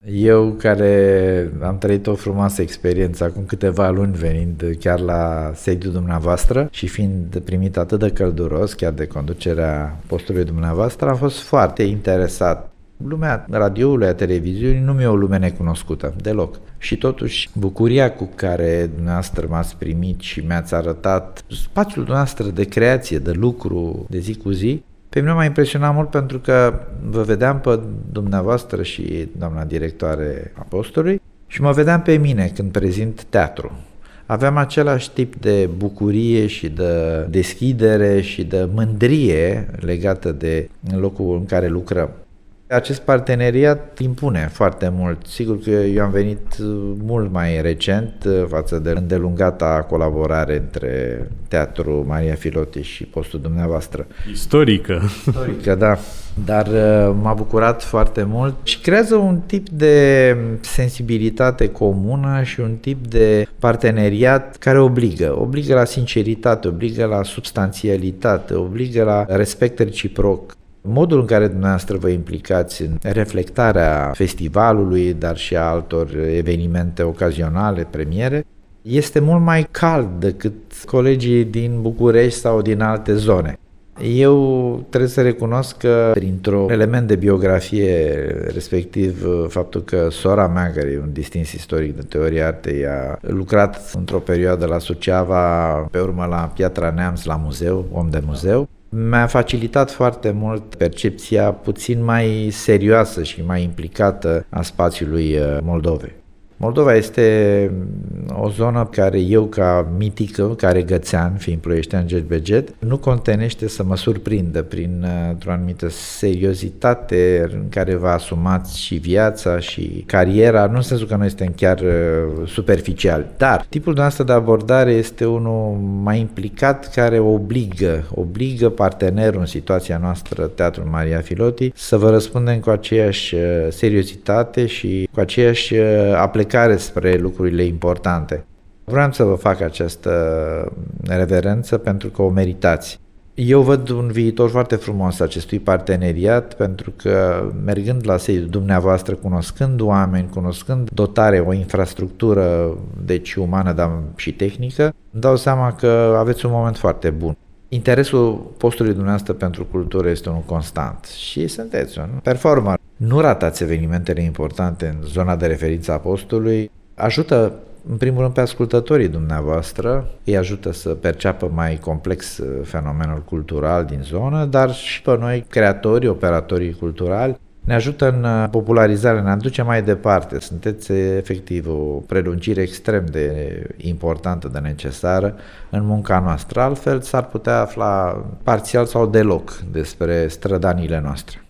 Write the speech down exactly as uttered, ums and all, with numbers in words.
Eu, care am trăit o frumoasă experiență acum câteva luni venind chiar la sediul dumneavoastră și fiind primit atât de călduros, chiar de conducerea postului dumneavoastră, am fost foarte interesat. Lumea radioului, a televiziunii nu mi-e o lume necunoscută, deloc. Și totuși, bucuria cu care dumneavoastră m-ați primit și mi-ați arătat spațiul dumneavoastră de creație, de lucru, de zi cu zi, pe mine m-a impresionat mult pentru că vă vedeam pe dumneavoastră și doamna directoare a postului și mă vedeam pe mine când prezint teatru. Aveam același tip de bucurie și de deschidere și de mândrie legată de locul în care lucrăm. Acest parteneriat impune foarte mult. Sigur că eu am venit mult mai recent față de îndelungata colaborare între Teatrul Maria Filoti și postul dumneavoastră. Istorică. Istorică, da. Dar m-a bucurat foarte mult și creează un tip de sensibilitate comună și un tip de parteneriat care obligă. Obligă la sinceritate, obligă la substanțialitate, obligă la respect reciproc. Modul în care dumneavoastră vă implicați în reflectarea festivalului, dar și a altor evenimente ocazionale, premiere, este mult mai cald decât colegii din București sau din alte zone. Eu trebuie să recunosc că printr-un element de biografie, respectiv faptul că sora mea, care e un distins istoric de teorie artei, a lucrat într-o perioadă la Suceava, pe urmă la Piatra Neamț, la muzeu, om de muzeu, mi-a facilitat foarte mult percepția puțin mai serioasă și mai implicată a spațiului Moldovei. Moldova este o zonă care eu, ca mitică, ca regățean, fiind ploieștean jet-beget, nu contenește să mă surprindă prin o anumită seriozitate în care vă asumați și viața și cariera, nu în sensul că noi suntem chiar superficiali, dar tipul nostru de abordare este unul mai implicat care obligă, obligă partenerul în situația noastră, Teatrul Maria Filoti, să vă răspundem cu aceeași seriozitate și cu aceeași aplecare care spre lucrurile importante. Vreau să vă fac această reverență pentru că o meritați. Eu văd un viitor foarte frumos acestui parteneriat pentru că mergând la sediul dumneavoastră, cunoscând oameni, cunoscând dotare, o infrastructură, deci umană, dar și tehnică, îmi dau seama că aveți un moment foarte bun. Interesul postului dumneavoastră pentru cultură este unul constant și sunteți un performer. Nu ratați evenimentele importante în zona de referință a postului. Ajută, în primul rând, pe ascultătorii dumneavoastră, îi ajută să perceapă mai complex fenomenul cultural din zonă, dar și pe noi, creatorii, operatorii culturali, ne ajută în popularizare, ne aduce mai departe. Sunteți efectiv o prelungire extrem de importantă, de necesară în munca noastră. Altfel s-ar putea afla parțial sau deloc despre strădanile noastre.